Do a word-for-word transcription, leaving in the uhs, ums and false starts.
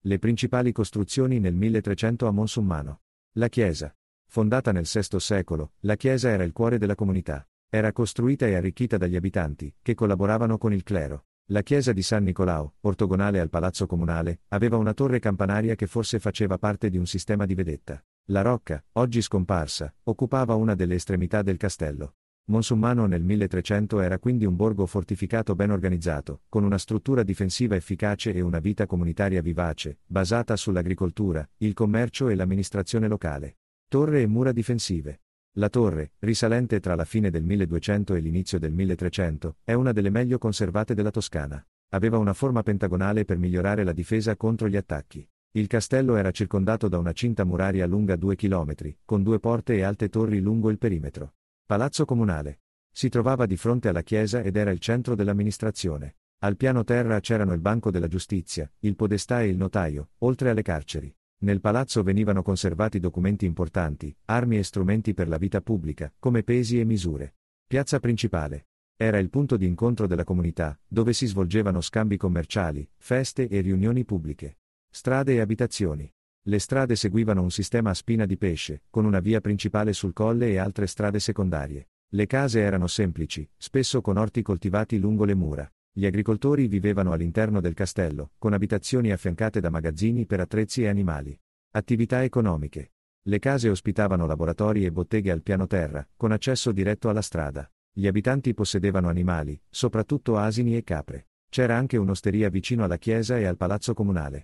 Le principali costruzioni nel milletrecento a Monsummano. La chiesa. Fondata nel sesto secolo, la chiesa era il cuore della comunità. Era costruita e arricchita dagli abitanti, che collaboravano con il clero. La chiesa di San Nicolao, ortogonale al palazzo comunale, aveva una torre campanaria che forse faceva parte di un sistema di vedetta. La rocca, oggi scomparsa, occupava una delle estremità del castello. Monsummano nel milletrecento era quindi un borgo fortificato ben organizzato, con una struttura difensiva efficace e una vita comunitaria vivace, basata sull'agricoltura, il commercio e l'amministrazione locale. Torre e mura difensive. La torre, risalente tra la fine del milleduecento e l'inizio del milletrecento, è una delle meglio conservate della Toscana. Aveva una forma pentagonale per migliorare la difesa contro gli attacchi. Il castello era circondato da una cinta muraria lunga due chilometri, con due porte e alte torri lungo il perimetro. Palazzo Comunale. Si trovava di fronte alla chiesa ed era il centro dell'amministrazione. Al piano terra c'erano il Banco della Giustizia, il Podestà e il Notaio, oltre alle carceri. Nel palazzo venivano conservati documenti importanti, armi e strumenti per la vita pubblica, come pesi e misure. Piazza principale. Era il punto di incontro della comunità, dove si svolgevano scambi commerciali, feste e riunioni pubbliche. Strade e abitazioni. Le strade seguivano un sistema a spina di pesce, con una via principale sul colle e altre strade secondarie. Le case erano semplici, spesso con orti coltivati lungo le mura. Gli agricoltori vivevano all'interno del castello, con abitazioni affiancate da magazzini per attrezzi e animali. Attività economiche. Le case ospitavano laboratori e botteghe al piano terra, con accesso diretto alla strada. Gli abitanti possedevano animali, soprattutto asini e capre. C'era anche un'osteria vicino alla chiesa e al palazzo comunale.